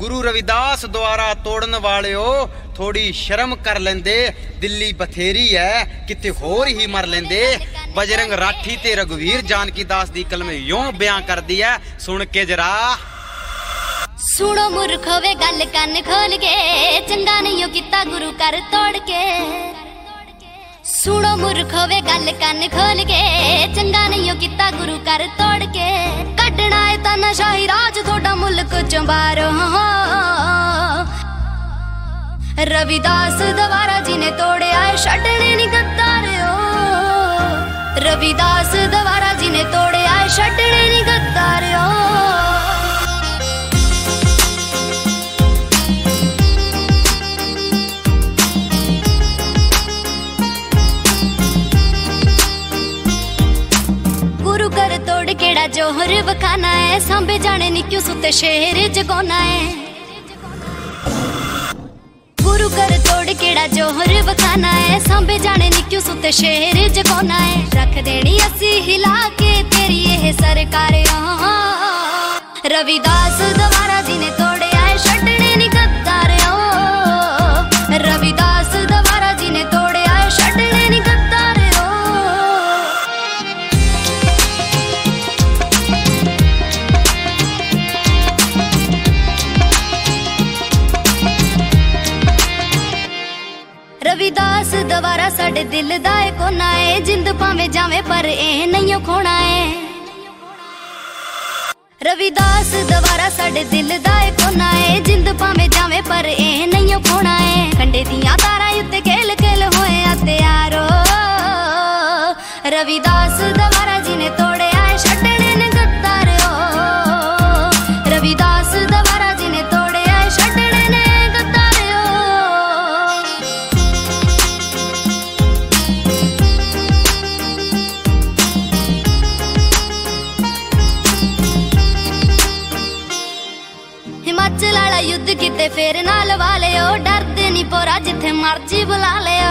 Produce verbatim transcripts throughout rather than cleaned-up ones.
गुरु रविदास द्वारा तोड़न वाले थोड़ी शर्म कर लेंदे, दिल्ली बथेरी है किते होर ही मर लेंदे। बजरंग राठी ते रघुवीर जानकी दास दी कलम यूं बयां कर दी है, सुन के जरा। सुनो मूर्ख वे गल कान खोल के, चंगा नहीं किता गुरु कर तोड़ के। सुनो मूर्ख वे गल कान खोल के, चंगा नहीं किता गुरु कर तोड़ के। कटना है तानाशाही राज थोड़ा मुल्क चों बाहरों, रविदास द्वारा जिन्हें तोड़े आए छड्डने नी गद्दारियो। रविदास द्वारा जिन्हें तोड़े आए छड्डने नी गद्दारियो। गुरु कर तोड़ केड़ा जोहर बखाना है, सांबे जाने नी क्यों सुते शहर जगोना है। गुरु कर तोड़ केड़ा जोहर बखाना है, सांबे जाने नी क्यों सुते शहर जगोना है। रख देनी असी हिला के तेरी ये सरकार। रविदास द्वारा जिन्हें तोड़े आए छड्डने नी गद्दार। रविदास द्वारा जिन्हें तोड़े आए छड्डने नी गद्दार। रविदास द्वारा साडे दिल दा कोना है, जिंद भावे जावे पर ए नहीं खोना है। रविदास द्वारा साडे दिल दा कोना है, जिंद भावे जावे पर ए नहीं खोना है। कंडे दियां तारा उत्ते खेल खेल होए हत्यारो। रविदास द्वारा जिन्हें तोड़े आए छड्डने ने गद्दारो। रविदास द्वारा जिन्हें तोड़े आए छड्डने ने गद्दारो। हिमाचल वाला युद्ध किते फेर नाल वाले ओ, डरदे नी पोरा जिथे मर्जी बुला लिया।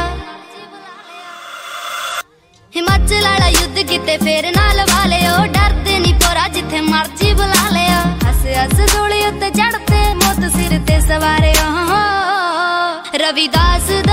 हिमाचल वाला युद्ध किते फेर नाल वाले ओ, डरदे नी पोरा जिथे मर्जी बुला लिया। हस हस सूली उत्ते चढ़ते मौत सिर ते सवारे। रविदास